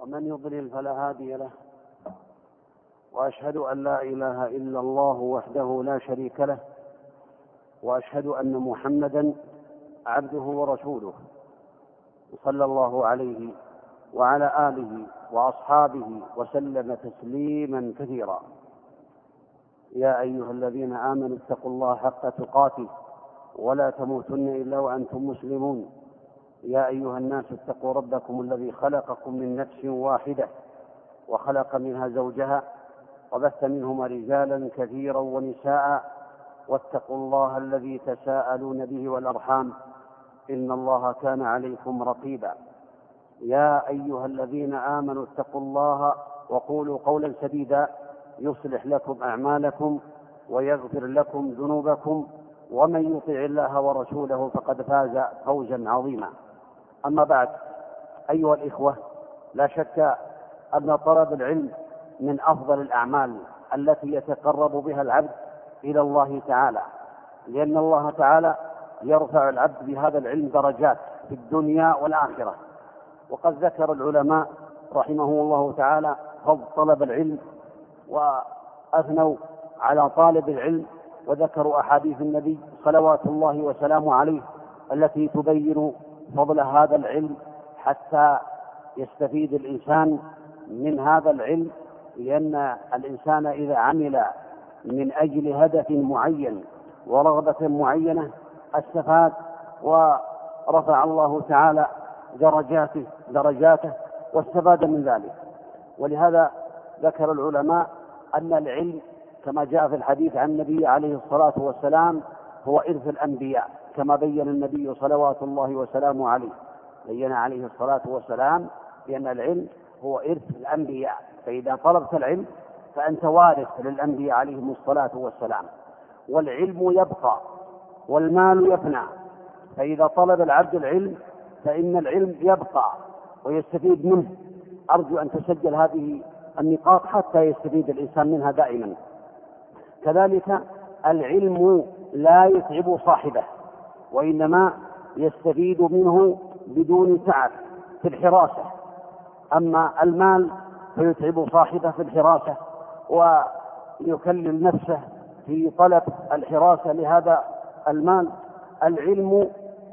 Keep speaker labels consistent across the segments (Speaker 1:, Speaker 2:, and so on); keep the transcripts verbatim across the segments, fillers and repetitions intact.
Speaker 1: ومن يضلل فلا هادي له، وأشهد أن لا إله إلا الله وحده لا شريك له، وأشهد أن محمدا عبده ورسوله، صلى الله عليه وعلى آله وأصحابه وسلم تسليما كثيرا. يا أيها الذين آمنوا اتقوا الله حق تقاته ولا تموتن إلا وأنتم مسلمون. يا أيها الناس اتقوا ربكم الذي خلقكم من نفس واحدة وخلق منها زوجها وبث منهما رجالا كثيرا ونساء، واتقوا الله الذي تساءلون به والأرحام إن الله كان عليكم رقيبا. يا أيها الذين آمنوا اتقوا الله وقولوا قولا سديدا يصلح لكم أعمالكم ويغفر لكم ذنوبكم، ومن يطع الله ورسوله فقد فاز فوزا عظيما. أما بعد، أيها الإخوة، لا شك أن طلب العلم من أفضل الأعمال التي يتقرب بها العبد إلى الله تعالى، لأن الله تعالى يرفع العبد بهذا العلم درجات في الدنيا والآخرة. وقد ذكر العلماء رحمهم الله تعالى فضل طلب العلم، وأثنوا على طالب العلم، وذكروا أحاديث النبي صلوات الله وسلامه عليه التي تبين فضل هذا العلم حتى يستفيد الإنسان من هذا العلم، لأن الإنسان إذا عمل من أجل هدف معين ورغبة معينة استفاد ورفع الله تعالى درجاته درجاته واستفاد من ذلك. ولهذا ذكر العلماء أن العلم كما جاء في الحديث عن النبي عليه الصلاة والسلام هو إرث الأنبياء، كما بين النبي صلوات الله وسلامه عليه، بين عليه الصلاة والسلام بأن العلم هو إرث الأنبياء، فإذا طلبت العلم فأنت وارث للأنبياء عليهم الصلاة والسلام. والعلم يبقى والمال يفنى، فإذا طلب العبد العلم فإن العلم يبقى ويستفيد منه. أرجو أن تسجل هذه النقاط حتى يستفيد الإنسان منها دائما. كذلك العلم لا يتعب صاحبه، وإنما يستفيد منه بدون تعب في الحراسة. أما المال فيتعب صاحبه في الحراسة ويكلل نفسه في طلب الحراسة لهذا المال. العلم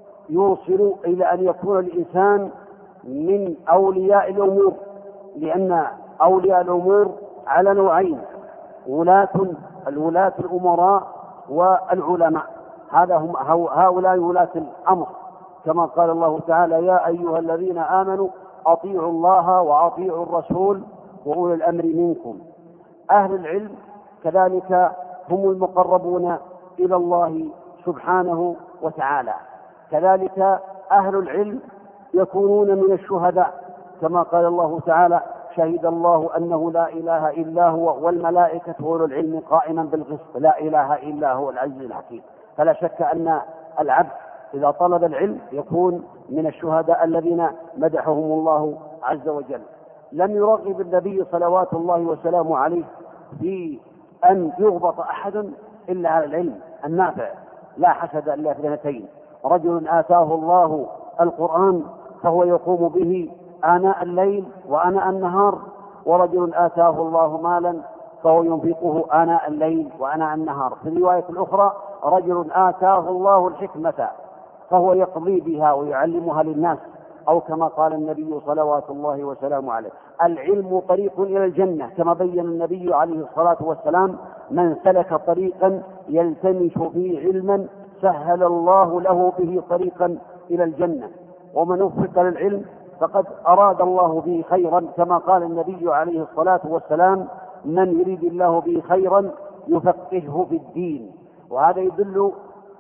Speaker 1: يوصل إلى أن يكون الإنسان من أولياء الأمور، لأن أولياء الأمور على نوعين: ولاة الولاة الأمراء والعلماء. هذا هم هؤلاء ولاة الأمر، كما قال الله تعالى: يا أيها الذين آمنوا أطيعوا الله وأطيعوا الرسول وأولي الأمر منكم. أهل العلم كذلك هم المقربون إلى الله سبحانه وتعالى. كذلك أهل العلم يكونون من الشهداء، كما قال الله تعالى: شهد الله أنه لا إله إلا هو والملائكة وأولو العلم قائما بالقسط لا إله إلا هو العزيز الحكيم. فلا شك أن العبد إذا طلب العلم يكون من الشهداء الذين مدحهم الله عز وجل. لم يرغب النبي صلوات الله وسلامه عليه في أن يغبط أحد إلا على العلم النافع. لا حسد إلا في اثنتين: رجل آتاه الله القرآن فهو يقوم به آناء الليل وآناء النهار، ورجل آتاه الله مالا فهو ينفقه آناء الليل وآناء النهار. في الرواية الأخرى: رجل آتاه الله الحكمة فهو يقضي بها ويعلمها للناس، أو كما قال النبي صلوات الله وسلامه عليه: العلم طريق إلى الجنة، كما بين النبي عليه الصلاة والسلام: من سلك طريقا يلتمس فيه علما سهل الله له به طريقا إلى الجنة. ومن وفق للعلم فقد أراد الله به خيرا، كما قال النبي عليه الصلاة والسلام: من يريد الله به خيرا يفقهه في الدين. وهذا يدل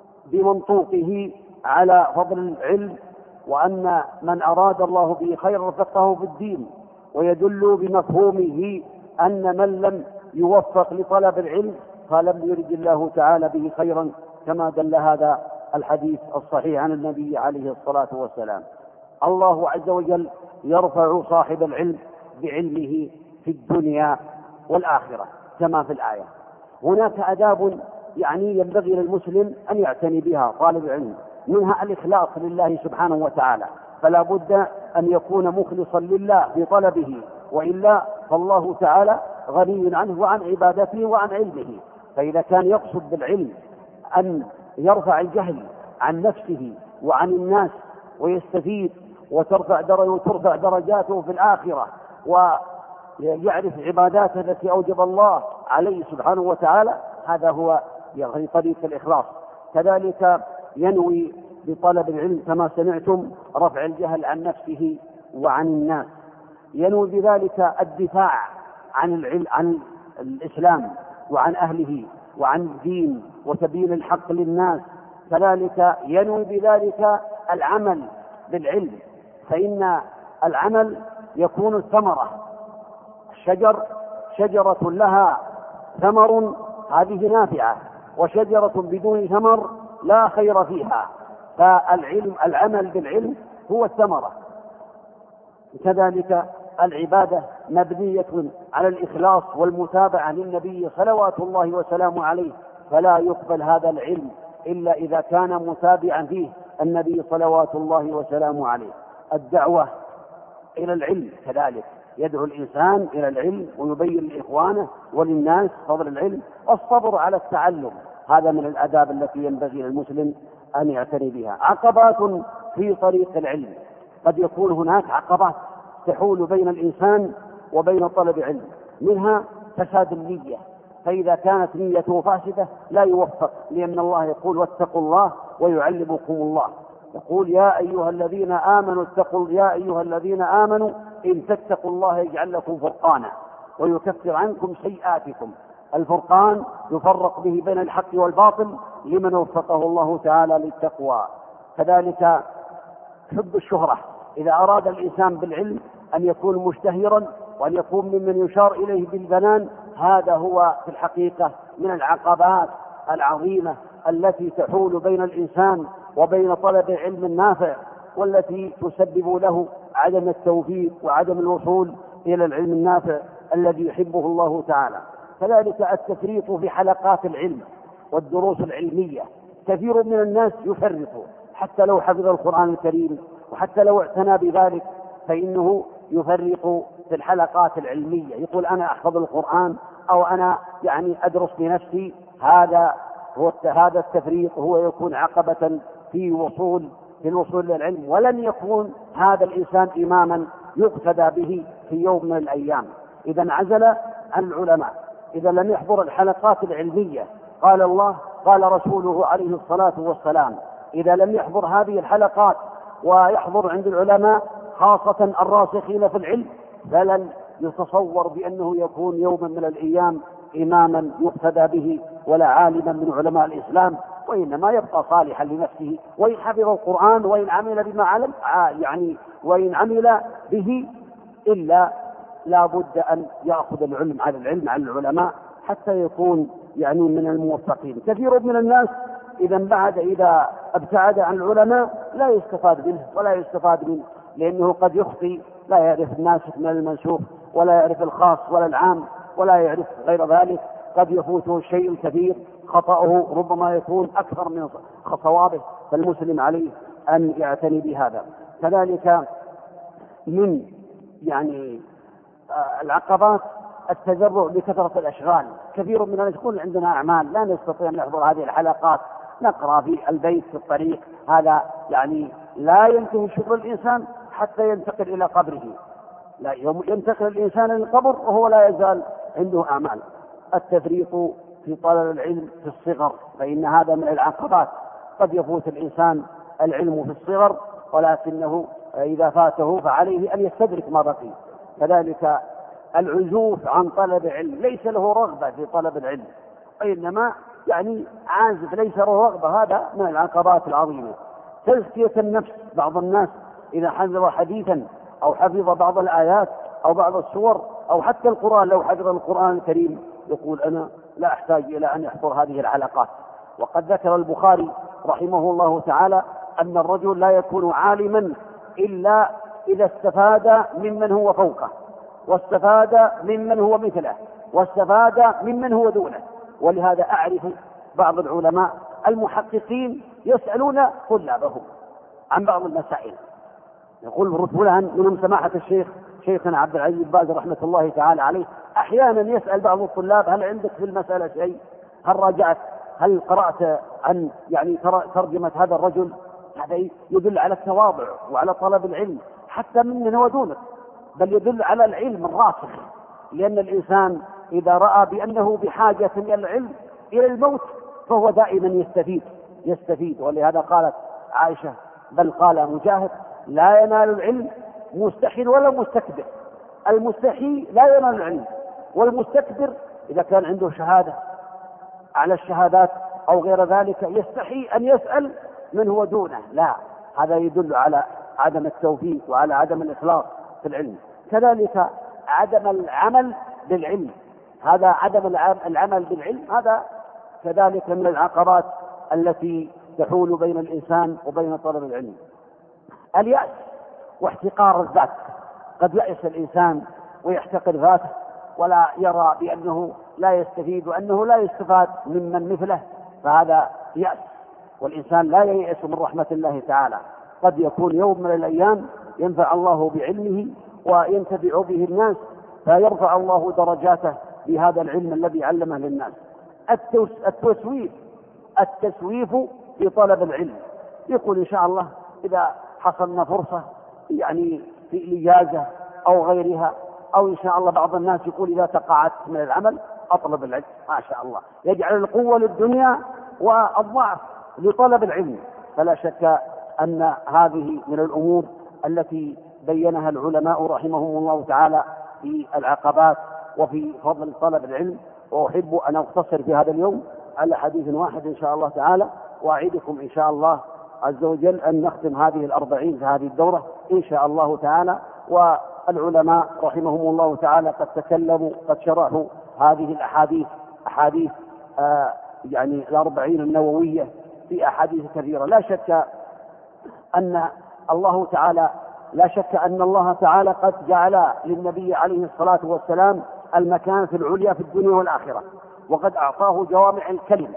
Speaker 1: بمنطوقه على فضل العلم، وأن من أراد الله به خيرا فقهه في الدين، ويدل بمفهومه أن من لم يوفق لطلب العلم فلم يرد الله تعالى به خيرا، كما دل هذا الحديث الصحيح عن النبي عليه الصلاة والسلام. الله عز وجل يرفع صاحب العلم بعلمه في الدنيا والآخرة كما في الآية. هناك آداب يعني ينبغي للمسلم أن يعتني بها طالب العلم، منها الإخلاص لله سبحانه وتعالى، فلا بد أن يكون مخلصا لله في طلبه، وإلا فالله تعالى غني عنه وعن عبادته وعن علمه. فإذا كان يقصد بالعلم أن يرفع الجهل عن نفسه وعن الناس ويستفيد وترفع وترفع درجاته في الآخرة ويعرف عباداته التي أوجب الله عليه سبحانه وتعالى، هذا هو يعني طريق الإخلاص. كذلك ينوي بطلب العلم كما سمعتم رفع الجهل عن نفسه وعن الناس، ينوي بذلك الدفاع عن العلم عن الإسلام وعن أهله وعن الدين وتبيين الحق للناس. كذلك ينوي بذلك العمل بالعلم، فإن العمل يكون الثمرة، الشجر شجرة لها ثمر هذه نافعة، وشجرة بدون ثمر لا خير فيها، فالعلم العمل بالعلم هو الثمرة. كذلك العبادة مبنية على الإخلاص والمتابعة للنبي صلوات الله وسلامه عليه، فلا يقبل هذا العلم إلا إذا كان متابعا فيه النبي صلوات الله وسلامه عليه. الدعوة إلى العلم كذلك، يدعو الإنسان إلى العلم ويبين لإخوانه وللناس فضل العلم. الصبر على التعلم هذا من الآداب التي ينبغي للمسلم أن يعتني بها. عقبات في طريق العلم، قد يكون هناك عقبات تحول بين الإنسان وبين طلب علم، منها فساد النية، فإذا كانت نيته فاسدة لا يوفق، لأن الله يقول واتقوا الله ويعلمكم الله، يقول يا أيها الذين آمنوا اتقوا يا أيها الذين آمنوا إن تتقوا الله يجعل لكم فرقانا ويكفر عنكم سيئاتكم. الفرقان يفرق به بين الحق والباطل لمن وفقه الله تعالى للتقوى. كذلك حب الشهرة، إذا أراد الإنسان بالعلم أن يكون مشتهرا وأن يكون ممن يشار إليه بالبنان، هذا هو في الحقيقة من العقبات العظيمة التي تحول بين الإنسان وبين طلب العلم النافع، والتي تسبب له عدم التوفيق وعدم الوصول إلى العلم النافع الذي يحبه الله تعالى. كذلك التفريط في حلقات العلم والدروس العلمية، كثير من الناس يفرط حتى لو حفظ القرآن الكريم وحتى لو اعتنى بذلك، فإنه يفرط في الحلقات العلمية، يقول أنا أحفظ القرآن أو أنا يعني أدرس بنفسي. هذا هو هذا التفريط هو يكون عقبة في وصول في الوصول للعلم، ولن يكون هذا الإنسان إماما يقتدى به في يوم من الأيام إذا انعزل عن العلماء، إذا لم يحضر الحلقات العلمية. قال الله قال رسوله عليه الصلاة والسلام إذا لم يحضر هذه الحلقات ويحضر عند العلماء خاصة الراسخين في العلم، فلن يتصور بأنه يكون يوما من الأيام إماما يقتدى به ولا عالما من علماء الإسلام، وإنما يبقى صالحا لنفسه، وإن حفظ القرآن وإن عمل بما علم يعني وإن عمل به، إلا لا بد أن يأخذ العلم على العلم على العلماء حتى يكون يعني من الموفقين. كثير من الناس إذا بعد إذا ابتعد عن العلماء لا يستفاد منه ولا يستفاد منه، لأنه قد يخطي، لا يعرف الناسخ من المنسوخ ولا يعرف الخاص ولا العام ولا يعرف غير ذلك، قد يفوته الشيء الكثير، خطأه ربما يكون أكثر من صوابه، فالمسلم عليه أن يعتني بهذا. كذلك من يعني العقبات التجرع بكثرة الأشغال، كثير من الناس يقول عندنا أعمال لا نستطيع أن نحضر هذه الحلقات، نقرأ في البيت في الطريق، هذا يعني لا ينتهي شغل الإنسان حتى ينتقل إلى قبره، لا ينتقل الإنسان للقبر وهو لا يزال عنده أعمال. التفريط في طلب العلم في الصغر، فإن هذا من العقبات، قد يفوت الإنسان العلم في الصغر ولكنه إذا فاته فعليه أن يستدرك ما بقي. كذلك العزوف عن طلب العلم، ليس له رغبة في طلب العلم وإنما يعني عازف ليس له رغبة، هذا من العقبات العظيمة. تزكية النفس، بعض الناس إذا حفظ حديثا أو حفظ بعض الآيات أو بعض السور أو حتى القرآن، لو حفظ القرآن الكريم يقول أنا لا أحتاج إلى أن يحضر هذه الحلقات. وقد ذكر البخاري رحمه الله تعالى أن الرجل لا يكون عالما إلا إذا استفاد ممن هو فوقه، واستفاد ممن هو مثله، واستفاد ممن هو دونه. ولهذا أعرف بعض العلماء المحققين يسألون طلابهم عن بعض المسائل، يقول فلان منهم سماحة الشيخ شيخنا عبد العزيز باز رحمة الله تعالى عليه، أحيانا يسأل بعض الطلاب: هل عندك في المسألة شيء؟ هل راجعت؟ هل قرأت عن يعني ترجمة هذا الرجل؟ هذا يدل على التواضع وعلى طلب العلم حتى ممن هو دونك، بل يدل على العلم الراسخ، لأن الإنسان إذا رأى بأنه بحاجة إلى العلم إلى الموت فهو دائما يستفيد يستفيد ولهذا قالت عائشة بل قال مجاهد: لا ينال العلم مستحي ولا مستكبر. المستحي لا ينال العلم، والمستكبر إذا كان عنده شهادة على الشهادات أو غير ذلك يستحي أن يسأل من هو دونه. لا، هذا يدل على عدم التوفيق وعلى عدم الإخلاص في العلم. كذلك عدم العمل بالعلم، هذا عدم العمل بالعلم هذا كذلك من العقبات التي تحول بين الإنسان وبين طلب العلم. اليأس واحتقار الذات، قد يأس الإنسان ويحتقر ذاته ولا يرى بأنه لا يستفيد وأنه لا يستفاد ممن مثله، فهذا يأس. والإنسان لا ييأس من رحمة الله تعالى، قد يكون يوم من الأيام ينفع الله بعلمه وينتفع به الناس فيرفع الله درجاته بهذا العلم الذي علمه للناس. التسويف التسويف في طلب العلم، يقول إن شاء الله إذا حصلنا فرصة يعني في الإجازة أو غيرها، أو إن شاء الله بعض الناس يقول إذا تقاعدت من العمل أطلب العلم، ما شاء الله، يجعل القوة للدنيا والضعف لطلب العلم. فلا شك أن هذه من الأمور التي بينها العلماء رحمهم الله تعالى في العقبات وفي فضل طلب العلم. وأحب أن أختصر في هذا اليوم على حديث واحد إن شاء الله تعالى، وأعيدكم إن شاء الله عز وجل أن نختم هذه الأربعين في هذه الدورة إن شاء الله تعالى. والعلماء رحمهم الله تعالى قد تكلموا قد شرحوا هذه الأحاديث أحاديث آه يعني الأربعين النووية في أحاديث كثيرة. لا شك أن الله تعالى لا شك أن الله تعالى قد جعل للنبي عليه الصلاة والسلام المكانة العليا في الدنيا والآخرة، وقد أعطاه جوامع الكلم.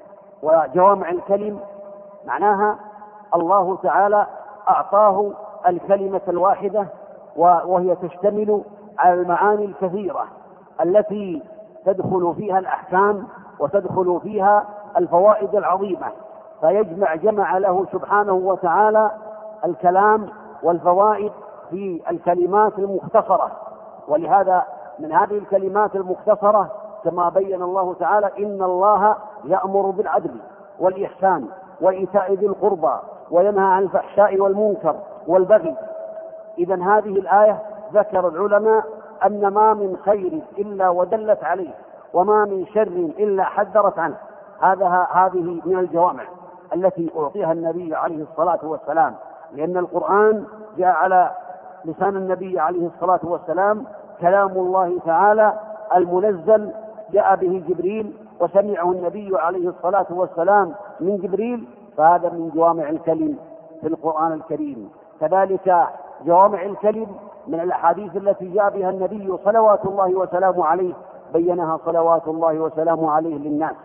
Speaker 1: وجوامع الكلم معناها الله تعالى أعطاه الكلمة الواحدة وهي تشتمل على المعاني الكثيرة التي تدخل فيها الأحكام وتدخل فيها الفوائد العظيمة، فيجمع جمع له سبحانه وتعالى الكلام والفوائد في الكلمات المختصرة. ولهذا من هذه الكلمات المختصرة كما بين الله تعالى: إن الله يأمر بالعدل والإحسان وإيتاء ذي القربى وينهى عن الفحشاء والمنكر والبغي. إذن هذه الآية ذكر العلماء أن ما من خير إلا ودلت عليه، وما من شر إلا حذرت عنه. هذا هذه من الجوامع التي أعطيها النبي عليه الصلاة والسلام، لأن القرآن جاء على لسان النبي عليه الصلاة والسلام كلام الله تعالى المنزل، جاء به جبريل وسمعه النبي عليه الصلاة والسلام من جبريل، فهذا من جوامع الكلم في القرآن الكريم. كذلك جوامع الكلم من الأحاديث التي جاء بها النبي صلوات الله وسلامه عليه، بينها صلوات الله وسلامه عليه للناس.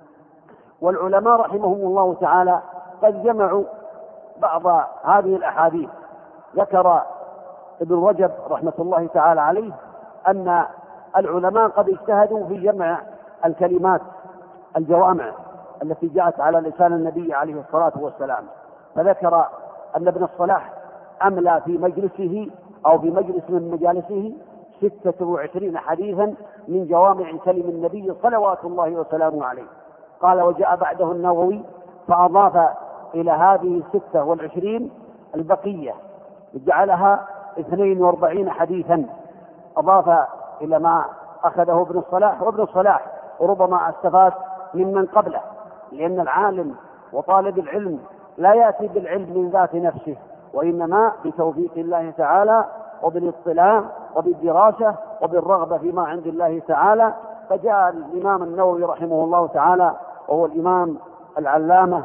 Speaker 1: والعلماء رحمهم الله تعالى قد جمعوا بعض هذه الأحاديث. ذكر ابن رجب رحمة الله تعالى عليه أن العلماء قد اجتهدوا في جمع الكلمات الجوامع التي جاءت على لسان النبي عليه الصلاة والسلام، فذكر أن ابن الصلاح أملى في مجلسه أو في مجلس من مجالسه ستة وعشرين حديثا من جوامع كلم النبي صلوات الله وسلامه عليه. قال: وجاء بعده النووي فأضاف إلى هذه الستة والعشرين البقية، جعلها اثنين واربعين حديثا، أضاف إلى ما أخذه ابن الصلاح. وابن الصلاح ربما استفاد ممن قبله، لأن العالم وطالب العلم لا يأتي بالعلم من ذات نفسه، وإنما بتوفيق الله تعالى وبالاطلاع وبالدراسة وبالرغبة فيما عند الله تعالى. فجاء الإمام النووي رحمه الله تعالى وهو الإمام العلامة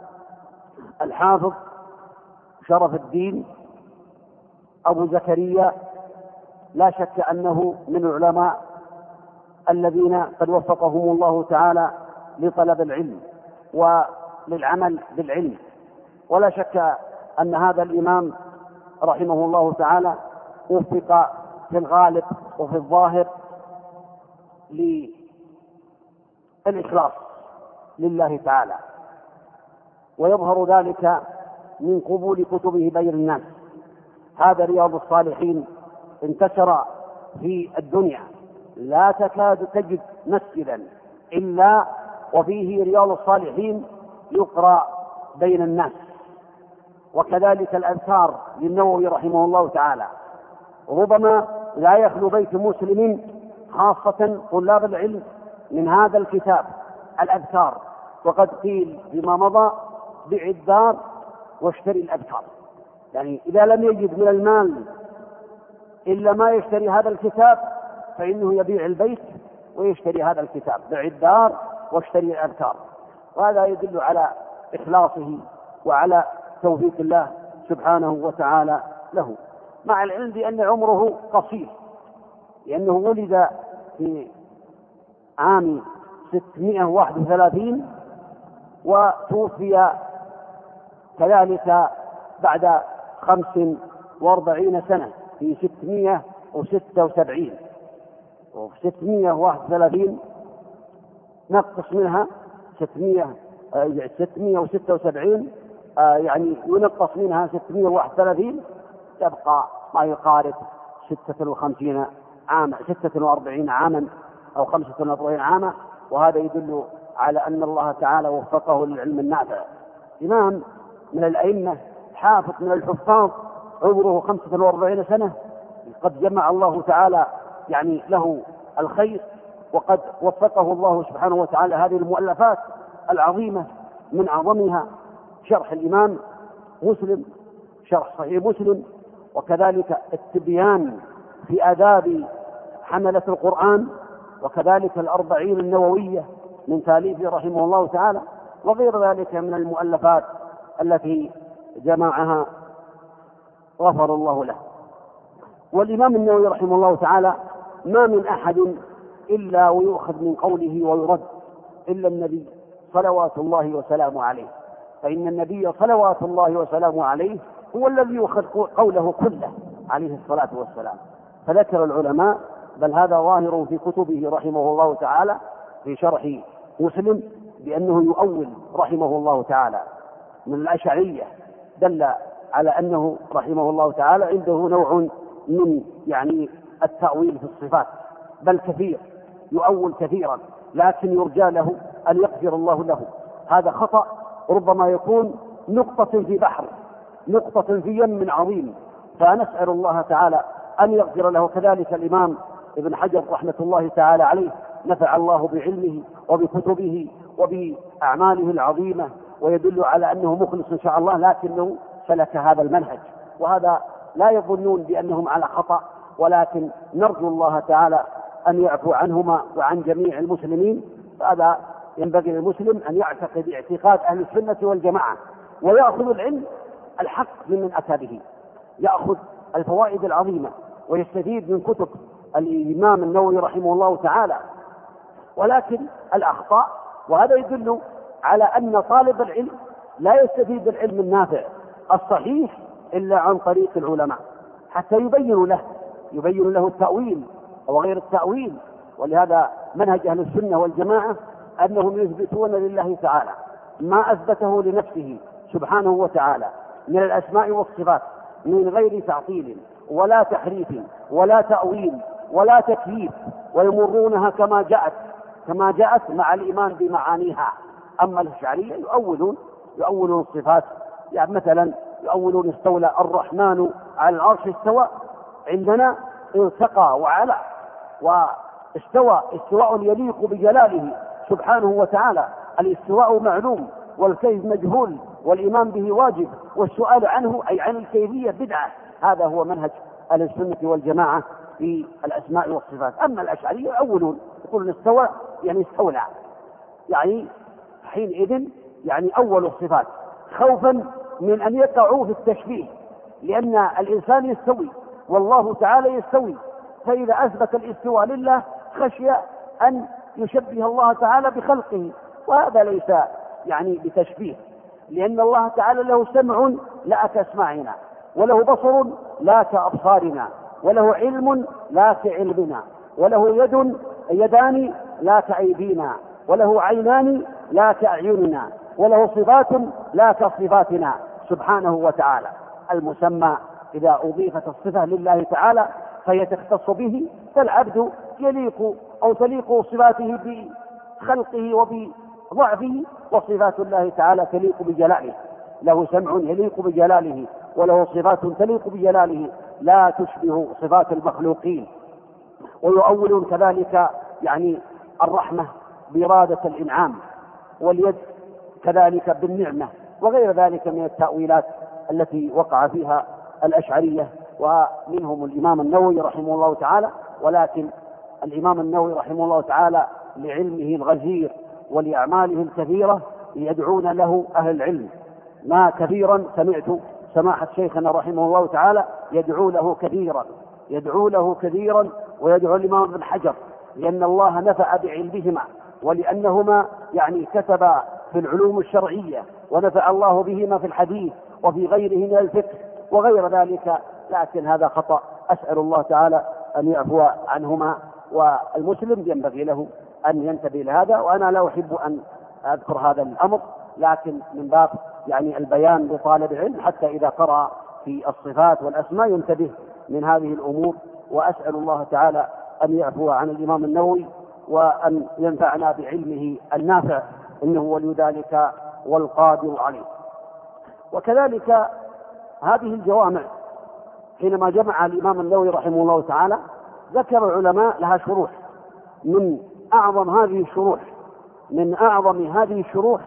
Speaker 1: الحافظ شرف الدين أبو زكريا، لا شك أنه من العلماء الذين قد وفقهم الله تعالى لطلب العلم وللعمل بالعلم. ولا شك أن هذا الإمام رحمه الله تعالى وفق في الغالب وفي الظاهر للإخلاص لله تعالى، ويظهر ذلك من قبول كتبه بين الناس. هذا رياض الصالحين انتشر في الدنيا، لا تكاد تجد مسجدا إلا وفيه رياض الصالحين يقرأ بين الناس، وكذلك الأذكار للنووي رحمه الله تعالى. ربما لا يخلو بيت مسلم خاصة طلاب العلم من هذا الكتاب الأذكار، وقد قيل فيما مضى بيع الدار واشتري الأذكار. يعني إذا لم يجد من المال إلا ما يشتري هذا الكتاب فإنه يبيع البيت ويشتري هذا الكتاب، بيع الدار واشتري الأذكار. وهذا يدل على إخلاصه وعلى توفيق الله سبحانه وتعالى له، مع العلم بأن عمره قصير، لأنه ولد في عام ستمائة وواحد وثلاثين وتوفي كذلك بعد خمس واربعين سنة في ستمائة وستة وسبعين، وفي ستمائة وواحد وثلاثين نقص منها ستمائة ستمائة وستة وسبعين، آه يعني ينقص منها ستمائة وواحد وثلاثين، تبقى ما يقارب ستة وخمسين عاما، ستة وأربعين عاما أو خمسة وأربعين عاما. وهذا يدل على أن الله تعالى وفقه للعلم النافع. إمام من الأئمة، حافظ من الحفاظ، عمره خمسة وأربعين سنة، قد جمع الله تعالى يعني له الخير، وقد وفقه الله سبحانه وتعالى هذه المؤلفات العظيمة، من أعظمها شرح الإمام مسلم، شرح صحيح مسلم، وكذلك التبيان في آداب حملة القرآن، وكذلك الأربعين النووية من تاليفه رحمه الله تعالى، وغير ذلك من المؤلفات التي جمعها غفر الله له. والإمام النووي رحمه الله تعالى ما من أحد إلا ويؤخذ من قوله ويرد إلا النبي صلوات الله وسلامه عليه، فإن النبي صلوات الله وسلامه عليه هو الذي يؤخذ قوله كله عليه الصلاة والسلام. فذكر العلماء، بل هذا ظاهر في كتبه رحمه الله تعالى في شرح مسلم، بأنه يؤول رحمه الله تعالى من الأشعرية، دل على أنه رحمه الله تعالى عنده نوع من يعني التأويل في الصفات، بل كثير يؤول كثيرا، لكن يرجى له أن يغفر الله له. هذا خطأ ربما يكون نقطة في بحر، نقطة في يم عظيم، فنسأل الله تعالى أن يغفر له. كذلك الإمام ابن حجر رحمة الله تعالى عليه، نفع الله بعلمه وبكتبه وبأعماله العظيمة، ويدل على أنه مخلص إن شاء الله، لكنه سلك هذا المنهج. وهذا لا يظنون بأنهم على خطأ، ولكن نرجو الله تعالى أن يعفو عنهما وعن جميع المسلمين. فهذا ينبغي للمسلم أن يعتقد اعتقاد أهل السنة والجماعة، ويأخذ العلم الحق ممن أتى به، يأخذ الفوائد العظيمة ويستفيد من كتب الإمام النووي رحمه الله تعالى. ولكن الأخطاء، وهذا يدل على أن طالب العلم لا يستفيد العلم النافع الصحيح إلا عن طريق العلماء، حتى يبين له يبين له التأويل وغير التأويل. ولهذا منهج أهل السنة والجماعة أنهم يثبتون لله تعالى ما أثبته لنفسه سبحانه وتعالى من الأسماء والصفات من غير تعطيل ولا تحريف ولا تأويل ولا تكييف، ويمرونها كما جاءت كما جاءت مع الإيمان بمعانيها. أما الأشعرية يؤولون يؤولون الصفات، يعني مثلا يؤولون استولى الرحمن على العرش استوى، عندنا ارتقى وعلى واستوى استواء يليق بجلاله سبحانه وتعالى. الاستواء معلوم والكيف مجهول، والإيمان به واجب، والسؤال عنه أي عن الكيفية بدعة. هذا هو منهج أهل السنة والجماعة في الأسماء والصفات. أما الأشعرية يؤولون، يقولون استوى يعني استولى، يعني حينئذ يعني أول الصفات، خوفا من أن يقعوا في التشبيه، لأن الإنسان يستوي والله تعالى يستوي، فإذا أثبت الاستواء لله خشي أن يشبه الله تعالى بخلقه، وهذا ليس يعني بتشبيه، لأن الله تعالى له سمع لا كأسماعنا، وله بصر لا كأبصارنا، وله علم لا كعلمنا، وله يد يدان لا كأيدينا، وله عينان لا كأعيننا، وله صفات لا كصفاتنا سبحانه وتعالى. المسمى إذا أضيفت الصفة لله تعالى فهي تختص به، فالعبد يليق أو تليق صفاته بخلقه وبضعفه، وصفات الله تعالى تليق بجلاله. له سمع يليق بجلاله، وله صفات تليق بجلاله لا تشبه صفات المخلوقين. ويؤولون كذلك يعني الرحمة بإرادة الإنعام، واليد كذلك بالنعمة، وغير ذلك من التأويلات التي وقع فيها الأشعرية، ومنهم الإمام النووي رحمه الله تعالى. ولكن الإمام النووي رحمه الله تعالى لعلمه الغزير ولأعماله الكثيرة يدعون له أهل العلم، ما كثيرا سمعت سماحة شيخنا رحمه الله تعالى يدعو له كثيرا يدعو له كثيرا ويدعو الإمام ابن حجر، لأن الله نفع بعلمهما، ولأنهما يعني كتبا في العلوم الشرعية، ونفع الله بهما في الحديث وفي غيره من الفقه وغير ذلك. لكن هذا خطأ، أسأل الله تعالى أن يعفو عنهما، والمسلم ينبغي له أن ينتبه لهذا. وأنا لا أحب أن أذكر هذا الأمر، لكن من باب يعني البيان لطالب العلم حتى إذا قرأ في الصفات والأسماء ينتبه من هذه الأمور. وأسأل الله تعالى أن يعفو عن الإمام النووي وأن ينفعنا بعلمه النافع، إنه ولي ذلك والقادر عليه. وكذلك هذه الجوامع حينما جمع الإمام النووي رحمه الله تعالى ذكر العلماء لها شروح. من أعظم هذه الشروح من أعظم هذه الشروح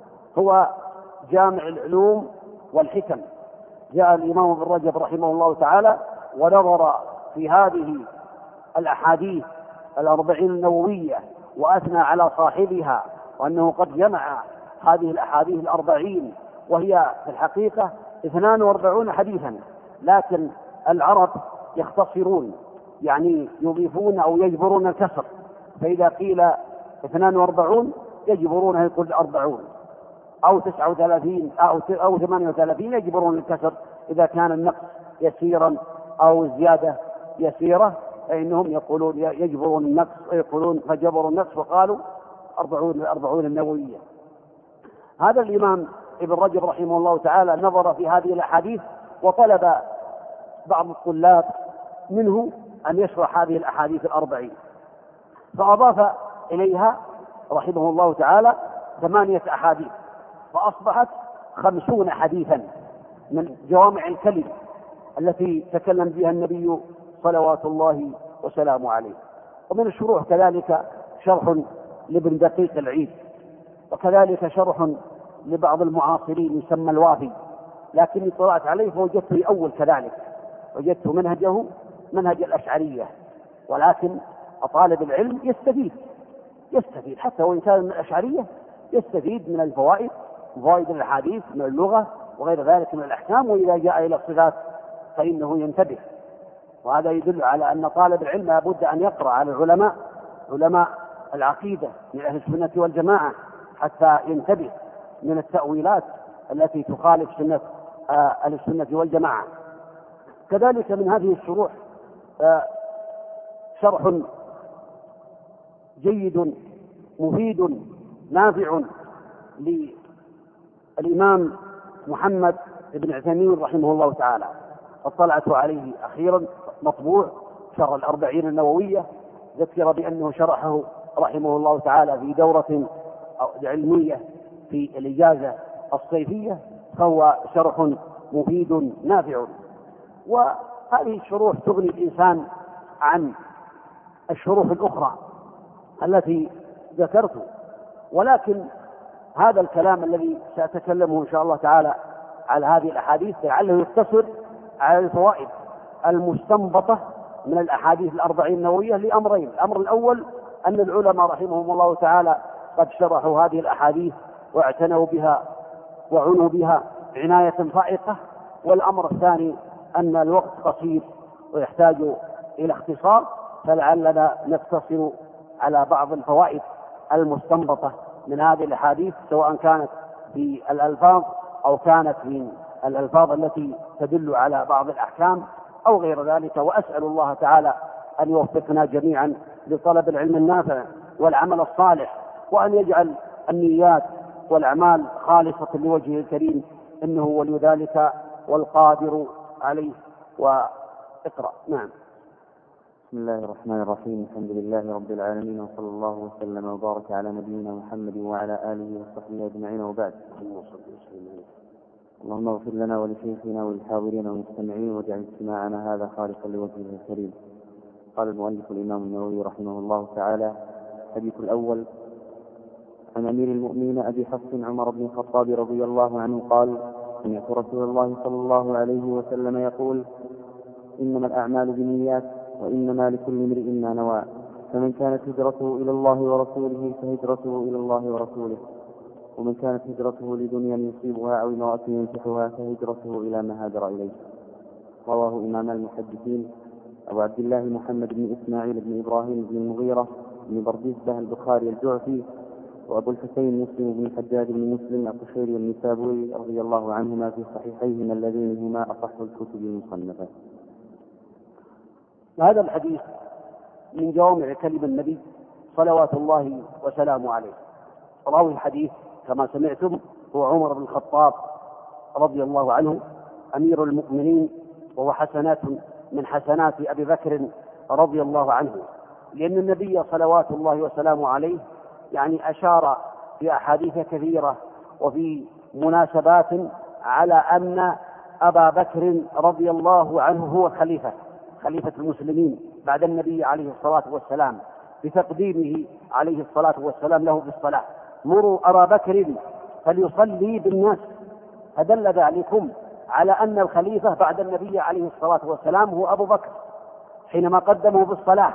Speaker 1: هو جامع العلوم والحكم. جاء الإمام ابن رجب رحمه الله تعالى ونظر في هذه الأحاديث الأربعين النووية وأثنى على صاحبها، وأنه قد جمع هذه الأحاديث الأربعين، وهي في الحقيقة اثنان واربعون حديثا، لكن العرب يختصرون يعني يضيفون أو يجبرون الكسر، فإذا قيل اثنان واربعون يجبرونه يقول أربعون، أو تسعة وثلاثين أو ثمانية وثلاثين يجبرون الكسر إذا كان النقص يسيرا أو الزيادة يسيرة، فإنهم يقولون يجبرون النقص ويقولون فجبروا النقص وقالوا أربعون أربعون النووية. هذا الإمام ابن رجب رحمه الله تعالى نظر في هذه الأحاديث، وطلب بعض الطلاب منه أن يشرح هذه الأحاديث الأربعين، فأضاف إليها رحمه الله تعالى ثمانية أحاديث، فأصبحت خمسون حديثا من جوامع الكلم التي تكلم بها النبي صلوات الله وسلامه عليه. ومن الشروح كذلك شرح لابن دقيق العيد، وكذلك شرح لبعض المعاصرين يسمى الوافي، لكني طلعت عليه فوجدته أول كذلك، وجدت منهجه منهج الأشعرية، ولكن طالب العلم يستفيد يستفيد حتى وإن كان من الأشعرية يستفيد من الفوائد، فوائد الحديث من اللغة وغير ذلك من الأحكام، وإذا جاء إلى الصفات فإنه ينتبه. وهذا يدل على أن طالب العلم لابد أن يقرأ على العلماء علماء العقيدة من أهل السنة والجماعة حتى ينتبه من التأويلات التي تخالف سنة أهل السنة والجماعة. كذلك من هذه الشروح شرح جيد مفيد نافع للإمام محمد بن عثيمين رحمه الله تعالى، اطلعت عليه أخيرا مطبوع شرح الأربعين النووية، ذكر بأنه شرحه رحمه الله تعالى في دورة علمية في الإجازة الصيفية، فهو شرح مفيد نافع. وهذه الشروح تغني الإنسان عن الشروح الأخرى التي ذكرت، ولكن هذا الكلام الذي سأتكلمه إن شاء الله تعالى على هذه الأحاديث لعله يقتصر على الفوائد المستنبطة من الأحاديث الأربعين النووية لأمرين. الأمر الأول أن العلماء رحمهم الله تعالى قد شرحوا هذه الأحاديث واعتنوا بها وعنوا بها عناية فائقة، والأمر الثاني أن الوقت قصير ويحتاج إلى اختصار، فلعلنا نقتصر على بعض الفوائد المستنبطة من هذه الأحاديث، سواء كانت في الألفاظ أو كانت من الألفاظ التي تدل على بعض الأحكام أو غير ذلك. وأسأل الله تعالى أن يوفقنا جميعا لطلب العلم النافع والعمل الصالح، وأن يجعل النيات والأعمال خالصة لوجهه الكريم، إنه ولي ذلك والقادر عليه. واقرأ. نعم.
Speaker 2: بسم الله الرحمن الرحيم. الحمد لله رب العالمين، وصلى الله وسلم وبارك على نبينا محمد وعلى آله وصحبه أجمعين، وبعد. اللهم اغفر لنا ولشيخنا وللحاضرين والمستمعين، واجعل اجتماعنا هذا خالصا لوجهه الكريم. قال المؤلف الإمام النووي رحمه الله تعالى: الحديث الأول عن أمير المؤمنين أبي حفص عمر بن الخطاب رضي الله عنه قال: سمعت رسول الله صلى الله عليه وسلم يقول: إنما الأعمال بالنيات، وإنما لكل امرئ ما نوى، فمن كانت هجرته إلى الله ورسوله فهجرته إلى الله ورسوله، ومن كانت هجرته لدنيا يصيبها أو امرأة ينكحها فهجرته إلى ما هاجر إليه. رواه إمام المحدثين أبو عبد الله محمد بن إسماعيل بن إبراهيم بن المغيرة بن برديسبة البخاري الجعفي، وأبو الحسين مسلم بن الحجاج بن مسلم القشيري النسابوري رضي الله عنهما في صحيحيهما اللذين هما أصح الكتب المصنفة.
Speaker 1: هذا الحديث من جوامع كلم النبي صلوات الله وسلامه عليه. راوي الحديث كما سمعتم هو عمر بن الخطاب رضي الله عنه أمير المؤمنين، وهو حسنات من حسنات أبي بكر رضي الله عنه، لأن النبي صلوات الله وسلامه عليه يعني أشار في أحاديث كثيرة وفي مناسبات على أن أبا بكر رضي الله عنه هو خليفة خليفة المسلمين بعد النبي عليه الصلاة والسلام، بتقديمه عليه الصلاة والسلام له بالصلاة: مروا أبا بكر فليصلي بالناس. فدل ذلكم على أن الخليفة بعد النبي عليه الصلاة والسلام هو أبو بكر حينما قدمه بالصلاة.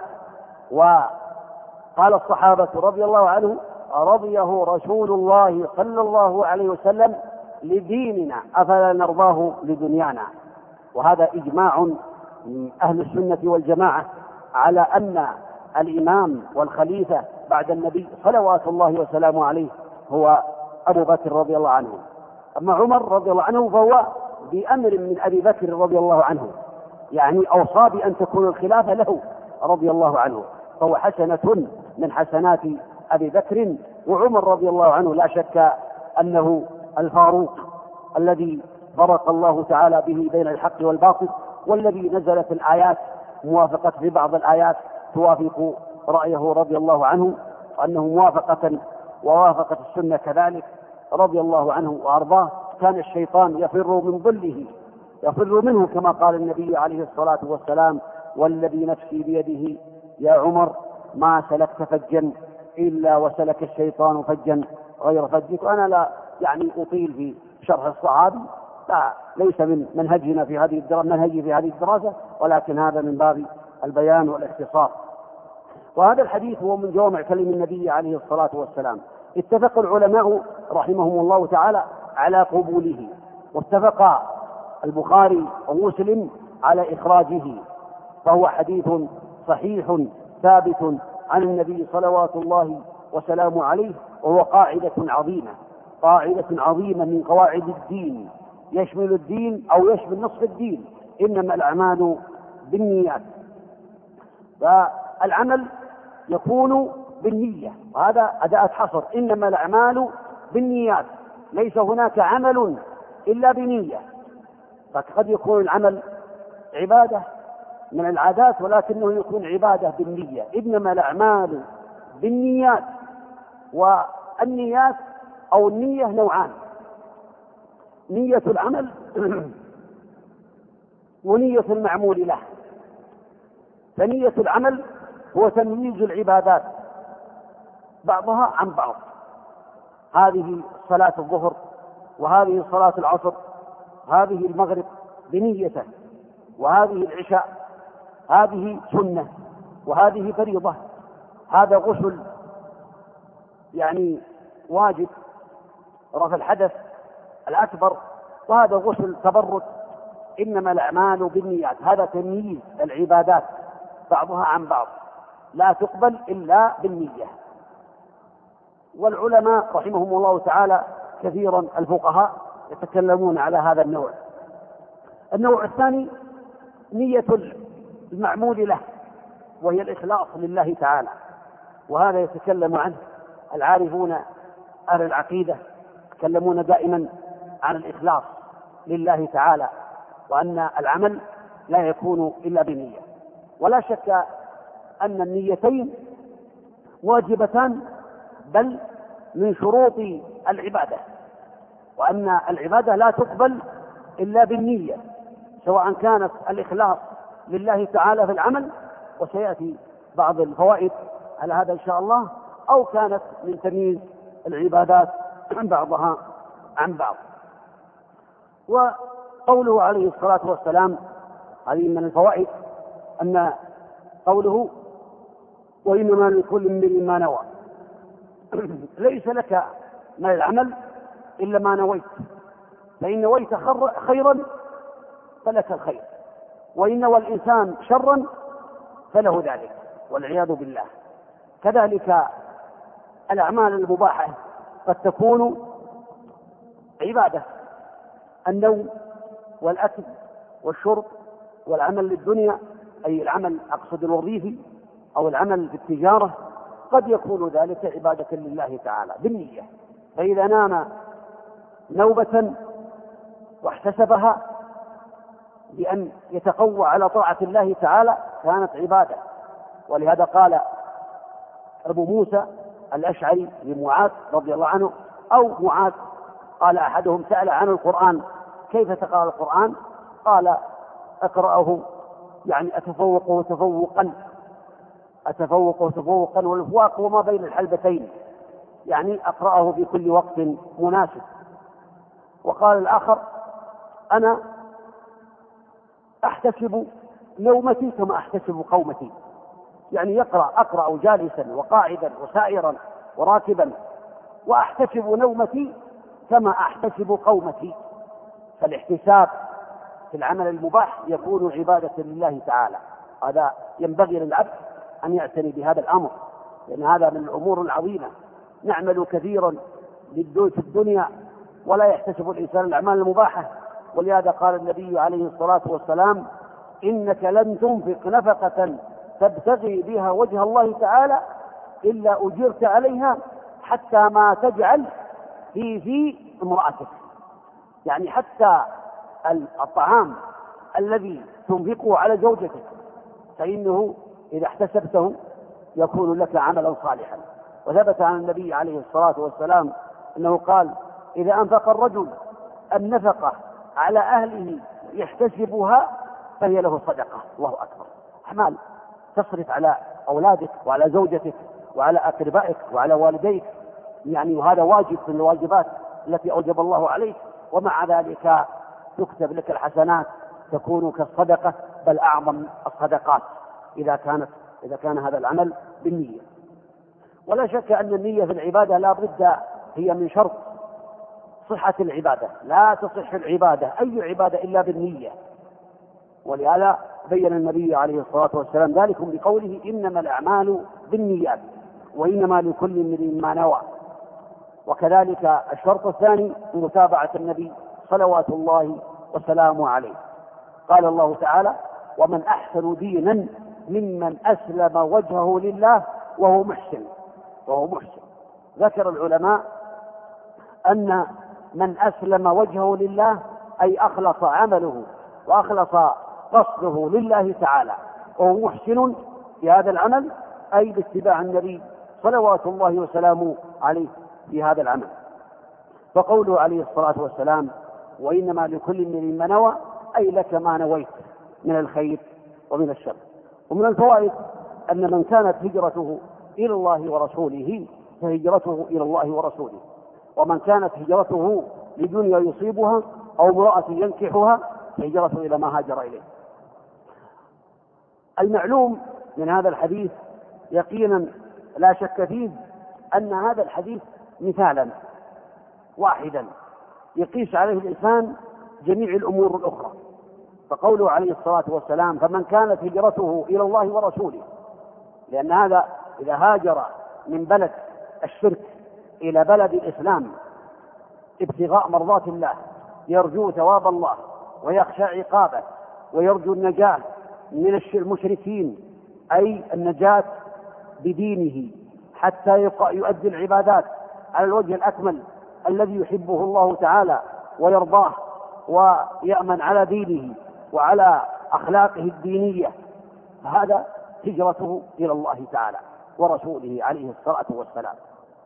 Speaker 1: وقال الصحابة رضي الله عنه: رضيه رسول الله صلى الله عليه وسلم لديننا أفلا نرضاه لدنيانا. وهذا إجماع أهل السنة والجماعة على أن الإمام والخليفة بعد النبي صلوات الله وسلامه عليه هو أبو بكر رضي الله عنه. أما عمر رضي الله عنه فهو بأمر من أبي بكر رضي الله عنه، يعني أوصى بأن تكون الخلافة له رضي الله عنه، فهو حسنة من حسنات أبي بكر. وعمر رضي الله عنه لا شك أنه الفاروق الذي فرق الله تعالى به بين الحق والباطل، والذي نزلت الآيات موافقة في بعض الآيات توافق رأيه رضي الله عنه، وأنه موافقة ووافقت السنة كذلك رضي الله عنه وأرضاه. كان الشيطان يفر من ظله يفر منه كما قال النبي عليه الصلاة والسلام: والذي نفسي بيده يا عمر ما سلكت فجا إلا وسلك الشيطان فجا غير فجك. وأنا لا يعني أطيل في شرح الصحابي، لا ليس من منهجنا في هذه الدراسة منهجي في هذه الدراسة، ولكن هذا من باب البيان والاختصار. وهذا الحديث هو من جوامع كلم النبي عليه الصلاة والسلام. اتفق العلماء رحمهم الله تعالى على قبوله، واتفق البخاري ومسلم على إخراجه، فهو حديث صحيح ثابت عن النبي صلوات الله وسلامه عليه، وهو قاعدة عظيمة قاعدة عظيمة من قواعد الدين، يشمل الدين أو يشمل نصف الدين: إنما الأعمال بالنيات. فالعمل يكون بالنية، وهذا أداة حصر: إنما الأعمال بالنيات، ليس هناك عمل إلا بنية. فقد يكون العمل عبادة من العادات، ولكنه يكون عبادة بالنية. إنما الأعمال بالنيات، والنيات أو النية نوعان: نية العمل ونية المعمول له. فنية العمل هو تمييز العبادات بعضها عن بعض: هذه صلاة الظهر، وهذه صلاة العصر، هذه المغرب بنيته، وهذه العشاء هذه سنة، وهذه فريضة، هذا غسل يعني واجب رفع الحدث الأكبر، وهذا غسل تبرد. إنما الأعمال بالنيات، هذا تمييز العبادات بعضها عن بعض، لا تقبل إلا بالنية. والعلماء رحمهم الله تعالى كثيرا الفقهاء يتكلمون على هذا النوع. النوع الثاني نية المعمول له، وهي الإخلاص لله تعالى، وهذا يتكلم عنه العارفون أهل العقيدة، يتكلمون دائما عن الإخلاص لله تعالى، وأن العمل لا يكون إلا بنية. ولا شك أن النيتين واجبتان، بل من شروط العبادة، وأن العبادة لا تقبل إلا بالنية، سواء كانت الإخلاص لله تعالى في العمل، وسيأتي بعض الفوائد على هذا إن شاء الله، أو كانت من تمييز العبادات عن بعضها عن بعض. وقوله عليه الصلاة والسلام، هذه من الفوائد، أن قوله وإنما لكل امرئ ما نوى، ليس لك من العمل إلا ما نويت، فإن نويت خيرا فلك الخير، وإن نوى الإنسان شرا فله ذلك والعياذ بالله. كذلك الأعمال المباحة قد تكون عبادة، النوم والأكل والشرب والعمل للدنيا، أي العمل أقصد الوظيفي أو العمل في التجارة، قد يكون ذلك عبادة لله تعالى بالنية. فإذا نام نوبة واحتسبها بأن يتقوى على طاعة الله تعالى كانت عبادة. ولهذا قال أبو موسى الأشعري لمعاذ رضي الله عنه، أو معاذ قال أحدهم سأل عن القرآن كيف تقرأ القرآن؟ قال أقرأه يعني أتفوقه تفوقا، أتفوقه تفوقا، والفواق وما بين الحلبتين، يعني أقرأه في كل وقت مناسب. وقال الآخر أنا أحتسب نومتي كما أحتسب قومتي، يعني يقرأ أقرأ جالسا وقاعدا وسائرا وراكبا، وأحتسب نومتي كما أحتسب قومتي. فالاحتساب في العمل المباح يكون عبادة لله تعالى، هذا ينبغي للعبد أن يعتني بهذا الأمر، لأن هذا من الأمور العظيمة. نعمل كثيرا في الدنيا ولا يحتسب الإنسان الأعمال المباحة، ولهذا قال النبي عليه الصلاة والسلام إنك لن تنفق نفقة تبتغي بها وجه الله تعالى إلا أجرت عليها حتى ما تجعل في في امرأتك، يعني حتى الطعام الذي تنفقه على زوجتك فإنه إذا احتسبته يكون لك عملا صالحا. وثبت عن النبي عليه الصلاة والسلام أنه قال إذا أنفق الرجل النفقة على أهله يحتسبها فهي له صدقة. الله أكبر. أعمال تصرف على أولادك وعلى زوجتك وعلى أقربائك وعلى والديك، يعني وهذا واجب من الواجبات التي أوجب الله عليك، ومع ذلك تكتب لك الحسنات تكون كالصدقة، بل أعظم الصدقات إذا كانت إذا كان هذا العمل بالنية. ولا شك أن النية في العبادة لا بد هي من شرط صحة العبادة، لا تصح العبادة أي عبادة إلا بالنية. ولهذا بين النبي عليه الصلاة والسلام ذلك بقوله إنما الأعمال بالنيات وإنما لكل امرئ ما نوى. وكذلك الشرط الثاني متابعة النبي صلوات الله وسلامه عليه. قال الله تعالى ومن أحسن دينا ممن أسلم وجهه لله وهو محسن وهو محسن. ذكر العلماء أن من أسلم وجهه لله أي أخلص عمله وأخلص قصده لله تعالى وهو محسن في هذا العمل، أي باتباع النبي صلوات الله وسلامه عليه في هذا العمل. فقوله عليه الصلاة والسلام وإنما لكل امرئ ما نوى أي لك ما نويت من الخير ومن الشر. ومن الفوائد أن من كانت هجرته إلى الله ورسوله فهجرته إلى الله ورسوله، ومن كانت هجرته لدنيا يصيبها أو امرأة ينكحها فهجرته إلى ما هاجر إليه. المعلوم من هذا الحديث يقينا لا شك فيه أن هذا الحديث مثالا واحدا يقيس عليه الإنسان جميع الأمور الأخرى. فقوله عليه الصلاة والسلام فمن كانت هجرته إلى الله ورسوله، لأن هذا إذا هاجر من بلد الشرك إلى بلد الإسلام ابتغاء مرضات الله يرجو ثواب الله ويخشى عقابه ويرجو النجاة من المشركين، أي النجاة بدينه حتى يؤدي العبادات على الوجه الأكمل الذي يحبه الله تعالى ويرضاه، ويأمن على دينه وعلى أخلاقه الدينية، فهذا هجرته إلى الله تعالى ورسوله عليه الصلاة والسلام.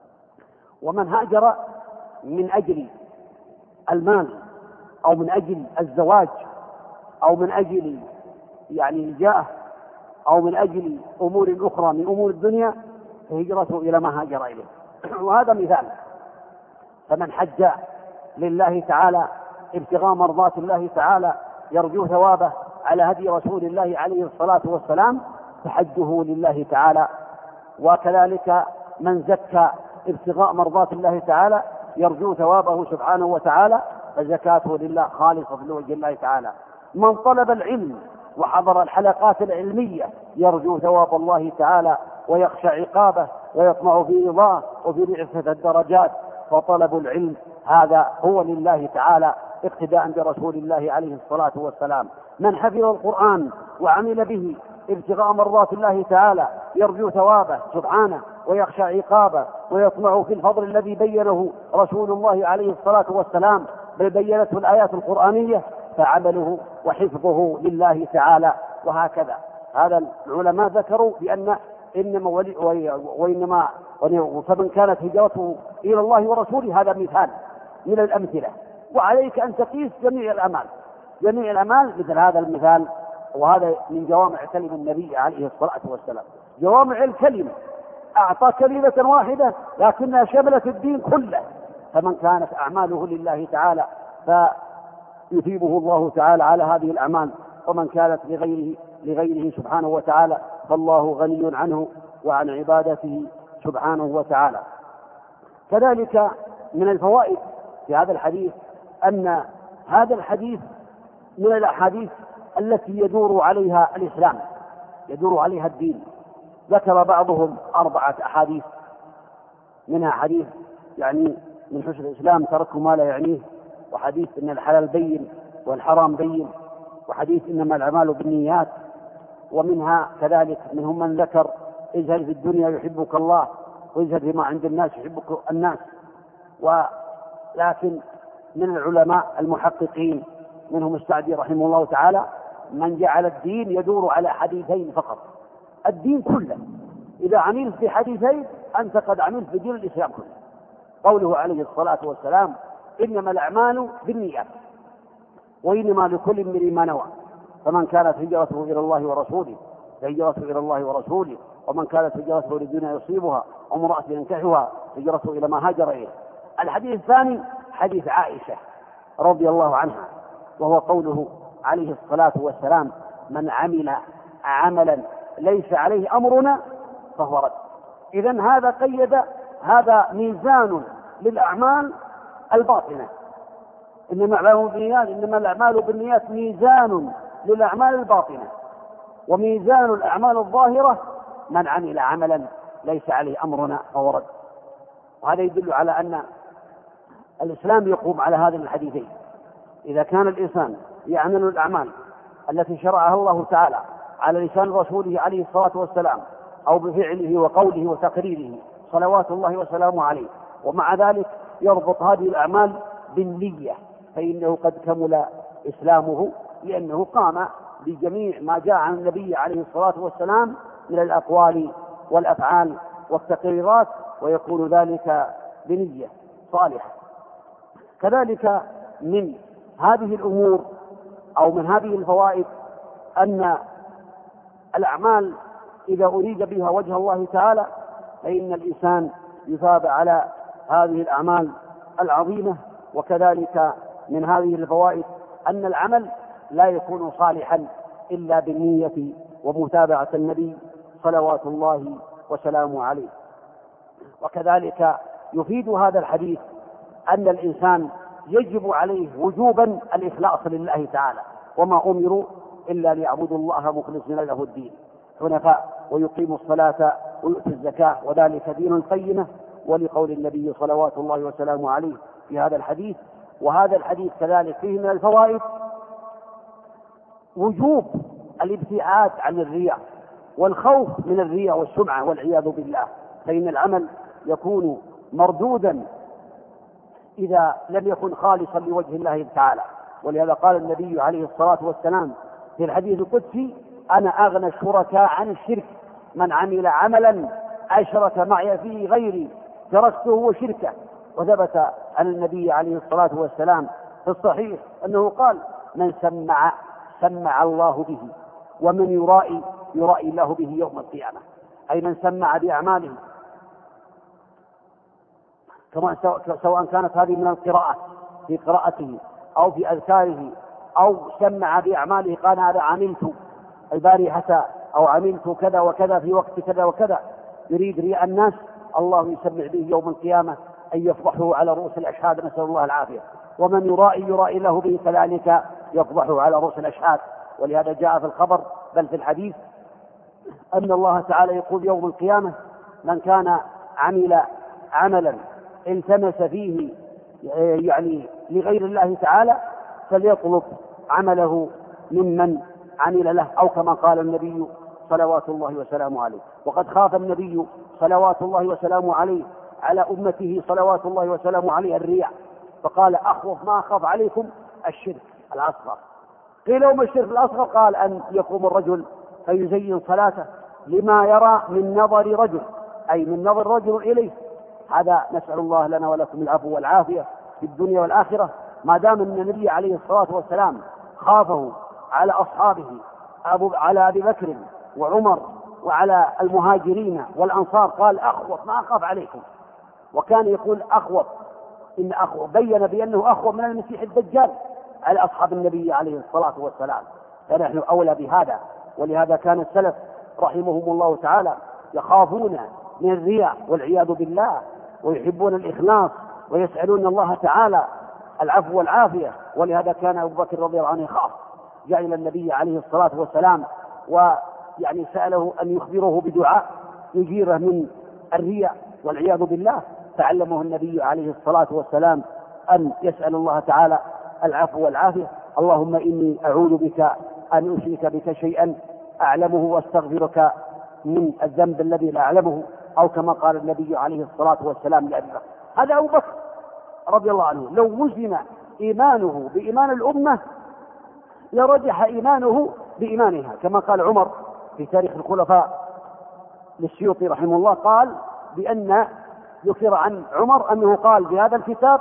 Speaker 1: ومن هاجر من أجل المال أو من أجل الزواج أو من أجل يعني الجاه أو من أجل أمور أخرى من أمور الدنيا فهجرته إلى ما هاجر إليه. وهذا مثال. فمن حج لله تعالى ابتغاء مرضات الله تعالى يرجو ثوابه على هدي رسول الله عليه الصلاة والسلام فحجه لله تعالى. وكذلك من زكى ابتغاء مرضات الله تعالى يرجو ثوابه سبحانه وتعالى فزكاته لله خالصة لوجه الله تعالى. من طلب العلم وحضر الحلقات العلمية يرجو ثواب الله تعالى ويخشى عقابه ويطمع في رضاه وفي بعثة الدرجات، فطلب العلم هذا هو لله تعالى اقتداء برسول الله عليه الصلاة والسلام. من حفظ القرآن وعمل به ابتغاء مرضات الله تعالى يرجو ثوابه سبحانه ويخشى عقابه ويطمع في الفضل الذي بينه رسول الله عليه الصلاة والسلام بل بينته الآيات القرآنية، فعمله وحفظه لله تعالى. وهكذا هذا العلماء ذكروا بأن إنما وإنما فمن كانت هجرته إلى الله ورسوله هذا مثال من الأمثلة. وعليك أن تقيس جميع الأعمال جميع الأعمال مثل هذا المثال. وهذا من جوامع كلمة النبي عليه الصلاة والسلام. جوامع الكلمة أعطى كلمة واحدة لكنها شملت الدين كله. فمن كانت أعماله لله تعالى فيثيبه الله تعالى على هذه الأعمال، ومن كانت لغيره لغيره سبحانه وتعالى فالله غني عنه وعن عبادته سبحانه وتعالى. كذلك من الفوائد في هذا الحديث أن هذا الحديث من الأحاديث التي يدور عليها الإسلام يدور عليها الدين. ذكر بعضهم أربعة أحاديث، منها حديث يعني من حسن الإسلام ترك ما لا يعنيه، وحديث إن الحلال بين والحرام بين، وحديث إنما الأعمال بالنيات، ومنها كذلك منهم من ذكر اجهل في الدنيا يحبك الله واجهل فيما عند الناس يحبك الناس. ولكن من العلماء المحققين منهم السعدي رحمه الله تعالى من جعل الدين يدور على حديثين فقط. الدين كله إذا عملت في حديثين أنت قد عملت في دين الإسلام كله. قوله عليه الصلاة والسلام إنما الأعمال بالنيات وإنما لكل امرئ ما نوى، فمن كانت هجرته إلى الله ورسوله فهجرته إلى الله ورسوله، ومن كانت هجرته للدنيا يصيبها وامرأة ينكحها هجرته إلى ما هاجر إليه. الحديث الثاني حديث عائشة رضي الله عنها، وهو قوله عليه الصلاة والسلام من عمل عملا ليس عليه أمرنا فهو رد. إذن هذا قيد، هذا ميزان للأعمال الباطنة. إنما الأعمال بالنيات إنما الأعمال بالنيات ميزان للأعمال الباطنة، وميزان الأعمال الظاهرة من عمل عملا ليس عليه أمرنا فهو رد. وهذا يدل على أن الإسلام يقوم على هذين الحديثين. إذا كان الإنسان يعمل الأعمال التي شرعها الله تعالى على لسان رسوله عليه الصلاة والسلام أو بفعله وقوله وتقريره صلوات الله وسلامه عليه، ومع ذلك يربط هذه الأعمال بالنية، فإنه قد كمل إسلامه، لأنه قام بجميع ما جاء عن النبي عليه الصلاة والسلام من الأقوال والأفعال والتقريرات، ويكون ذلك بنية صالحة. كذلك من هذه الأمور أو من هذه الفوائد أن الأعمال إذا أريد بها وجه الله تعالى فإن الإنسان يثاب على هذه الأعمال العظيمة. وكذلك من هذه الفوائد أن العمل لا يكون صالحا إلا بالنية ومتابعة النبي صلوات الله وسلامه عليه. وكذلك يفيد هذا الحديث أن الإنسان يجب عليه وجوبا الإخلاص لله تعالى، وما أمروا إلا ليعبدوا الله مخلصين له الدين حنفاء ويقيموا الصلاة ويؤتوا الزكاة وذلك دين القيمة. ولقول النبي صلوات الله وسلامه عليه في هذا الحديث وهذا الحديث كذلك فيه من الفوائد وجوب الابتعاد عن الرياء والخوف من الرياء والسمعة والعياذ بالله، فإن العمل يكون مردودا إذا لم يكن خالصا لوجه الله تعالى. ولهذا قال النبي عليه الصلاة والسلام في الحديث القدسي: أنا أغنى الشركاء عن الشرك، من عمل عملا أشرك معي فيه غيري تركته وشركه. وثبت عن النبي عليه الصلاة والسلام في الصحيح أنه قال: من سمع سمع الله به، ومن يرائي يرائي الله به يوم القيامة. أي من سمع بأعماله، سواء كانت هذه من القراءة في قراءته أو في أذكاره، أو سمع بأعماله قال: هذا عملت البارحة أو عملت كذا وكذا في وقت كذا وكذا، يريد رياء الناس، الله يسمع به يوم القيامة أن يفضحه على رؤوس الأشهاد، نسأل الله العافية. ومن يرائي يرائي له به كذلك يفضحه على رؤوس الأشهاد. ولهذا جاء في الخبر بل في الحديث أن الله تعالى يقول يوم القيامة: من كان عمل عملا التمس فيه يعني لغير الله تعالى فليطلب عمله ممن عمل له، أو كما قال النبي صلوات الله وسلامه عليه. وقد خاف النبي صلوات الله وسلامه عليه على أمته صلوات الله وسلامه عليه الرياء، فقال: أخوف ما أخاف عليكم الشرك الأصغر. قيل وما الشرك الأصغر؟ قال: أن يقوم الرجل فيزين صلاته لما يرى من نظر رجل، أي من نظر رجل إليه. هذا نسأل الله لنا ولكم العفو والعافية في الدنيا والآخرة. ما دام أن النبي عليه الصلاة والسلام خافه على أصحابه أبو على أبي بكر وعمر وعلى المهاجرين والأنصار، قال: أخوف ما أخاف عليكم. وكان يقول أخوف، إن أخوف بين بأنه أخوف من المسيح الدجال على أصحاب النبي عليه الصلاة والسلام، فنحن أولى بهذا. ولهذا كان السلف رحمهم الله تعالى يخافون من الرياء والعياذ بالله، ويحبون الإخلاص، ويسألون الله تعالى العفو والعافية. ولهذا كان أبو بكر رضي الله عنه يخاف، جاء إلى النبي عليه الصلاة والسلام ويعني سأله أن يخبره بدعاء يجيره من الرياء والعياذ بالله، فعلمه النبي عليه الصلاة والسلام أن يسأل الله تعالى العفو والعافية: اللهم إني أعوذ بك أن أشرك بك شيئا أعلمه واستغفرك من الذنب الذي لا أعلمه، أو كما قال النبي عليه الصلاة والسلام لأبي بكر. هذا أبو بكر رضي الله عنه لو وزن إيمانه بإيمان الأمة لرجح إيمانه بإيمانها، كما قال عمر في تاريخ الخلفاء للسيوطي رحمه الله، قال بأن ذكر عن عمر أنه قال بهذا الكتاب: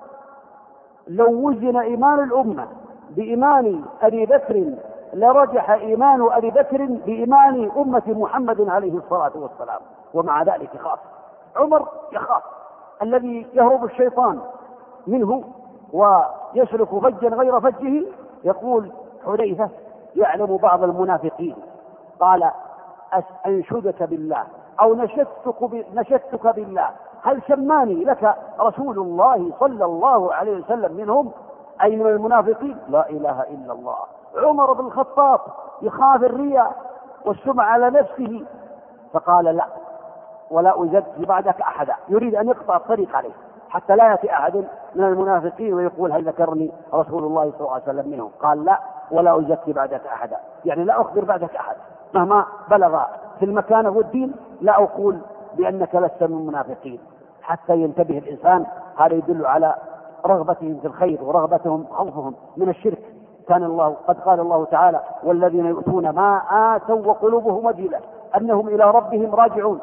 Speaker 1: لو وزن إيمان الأمة بإيمان أبي بكر لرجح إيمان أبي بكر بإيمان أمة محمد عليه الصلاة والسلام. ومع ذلك يخاف عمر، يخاف الذي يهرب الشيطان منه ويسلك فجا غير فجه. يقول حذيفة: يعلم بعض المنافقين، قال: أنشدك بالله أو نشدتك, نشدتك بالله هل سماني لك رسول الله صلى الله عليه وسلم منهم، أي من المنافقين؟ لا إله إلا الله. عمر بن الخطاب يخاف الرياء والسمع على نفسه، فقال: لا ولا أزكي بعدك أحدا، يريد أن يقطع الطريق عليه حتى لا يأتي أحد من المنافقين ويقول: هل ذكرني رسول الله صلى الله عليه وسلم منهم؟ قال: لا ولا أزكي بعدك أحدا، يعني لا أخبر بعدك أحد مهما بلغ في المكانة والدين، لا أقول بأنك لست من المنافقين، حتى ينتبه الإنسان. هذا يدل على رغبتهم في الخير ورغبتهم خوفهم من الشرك. كان الله قد قال الله تعالى: والذين يؤتون ما آتوا وقلوبهم وجلة أنهم إلى ربهم راجعون.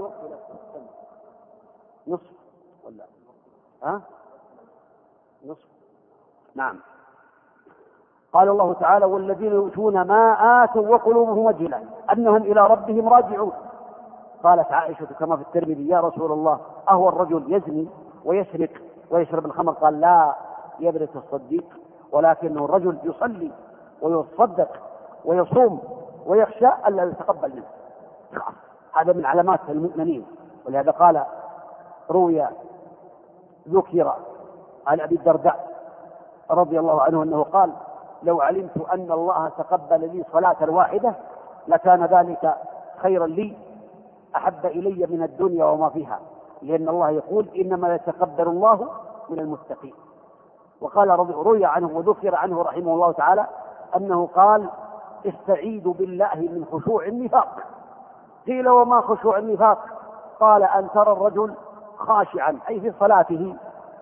Speaker 1: نصف ولا ها نصف نعم. قال الله تعالى: والذين يؤتون ما آتوا وقلوبهم وجلة أنهم إلى ربهم راجعون. قالت عائشة كما في الترمذي: يا رسول الله، أهو الرجل يزني ويسرق ويشرب الخمر؟ قال: لا يا ابنة الصديق، ولكنه الرجل يصلي ويصدق ويصوم ويخشى ألا يتقبل منه. هذا من علامات المؤمنين. ولهذا قال روي ذكر عن أبي الدرداء رضي الله عنه أنه قال: لو علمت أن الله تقبل لي صلاة واحدة لكان ذلك خيرا لي أحب إلي من الدنيا وما فيها، لأن الله يقول: إنما يتقبل الله من المتقين. وقال روي عنه وذكر عنه رحمه الله تعالى أنه قال استعيذوا بالله من خشوع النفاق. قيل وما خشوع النفاق؟ قال أن ترى الرجل خاشعا أي في صلاته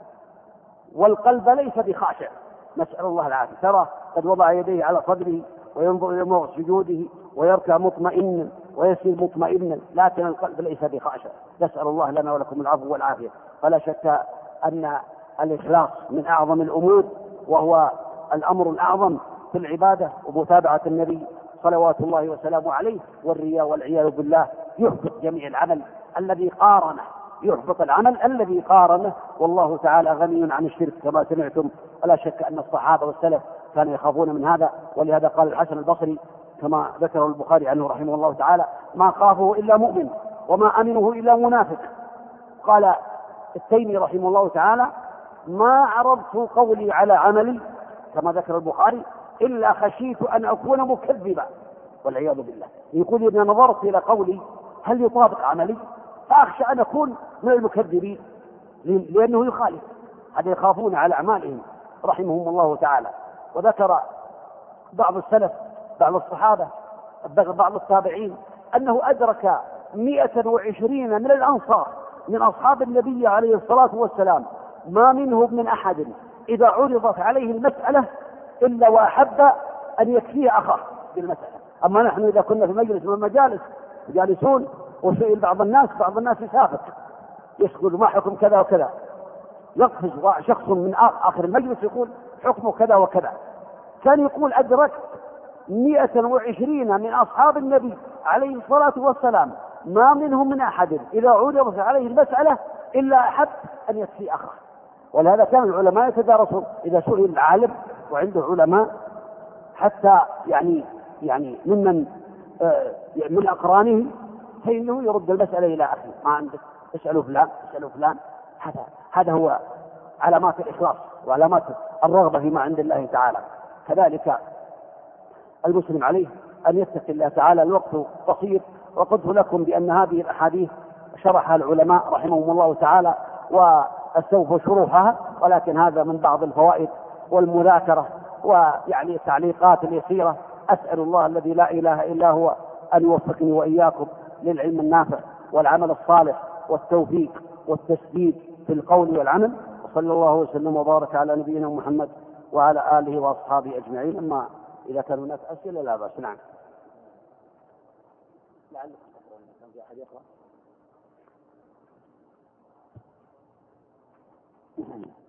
Speaker 1: والقلب ليس بخاشع، نسأل الله العافية، ترى قد وضع يديه على صدره وينظر إلى موضع سجوده ويركع مطمئنا ويسير مطمئنا، لكن القلب ليس بخاشع، نسأل الله لنا ولكم العفو والعافية. فلا شك أن الإخلاص من أعظم الأمور، وهو الأمر الأعظم في العبادة ومتابعة النبي صلوات الله وسلامه عليه. والرياء والعياذ بالله يحبط جميع العمل الذي قارنه، يحبط العمل الذي قارنه، والله تعالى غني عن الشرك كما سمعتم. ولا شك أن الصحابة والسلف كانوا يخافون من هذا، ولهذا قال الحسن البصري كما ذكره البخاري عنه رحمه الله تعالى: ما خافه إلا مؤمن وما أمنه إلا منافق. قال التيمي رحمه الله تعالى: ما عرضت قولي على عملي كما ذكر البخاري إلا خشيت أن أكون مكذبا، والعياذ بالله. يقول إذا نظرت إلى قولي هل يطابق عملي فأخشى أن أكون من المكذبين، لأنه يخالف. هذا يخافون على أعمالهم رحمهم الله تعالى. وذكر بعض السلف بعض الصحابة بعض التابعين أنه أدرك مئة وعشرين من الأنصار من أصحاب النبي عليه الصلاة والسلام ما منهم من أحد إذا عرضت عليه المسألة إلا وأحب أن يكفيه أخاه بالمسألة. أما نحن إذا كنا في مجلس من المجالس جالسون وسئل بعض الناس بعض الناس يسافر يسأل ما حكم كذا وكذا، يقفز شخص من آخر المجلس يقول حكمه كذا وكذا. كان يقول أدركت مئة وعشرين من أصحاب النبي عليه الصلاة والسلام ما منهم من أحد إذا عرضت عليه المسألة إلا أحب أن يكفي أخاه. ولهذا كان العلماء يتدارسون إذا سئل العالم وعنده علماء حتى يعني يعني ممن آه من أقرانه فإنه يرد المسألة إلى أخيه: ما عندك اسألوا فلان اسألوا فلان. هذا هذا هو علامات الإخلاص وعلامات الرغبة فيما عند الله تعالى. كذلك المسلم عليه أن يتقي الله تعالى. الوقت قصير، وقلت لكم بأن هذه الأحاديث شرحها العلماء رحمهم الله تعالى واستوفوا شروحها، ولكن هذا من بعض الفوائد والمذاكرة ويعني التعليقات اليسيرة. أسأل الله الذي لا إله إلا هو أن يوفقني وإياكم للعلم النافع والعمل الصالح والتوفيق والتسديد في القول والعمل. وصلى الله وسلم وبارك على نبينا محمد وعلى آله وأصحابه أجمعين. أما إذا كان هناك أسئلة لا بأس. نعم. لعلكم تقرؤون. كان في أحد يقرأ؟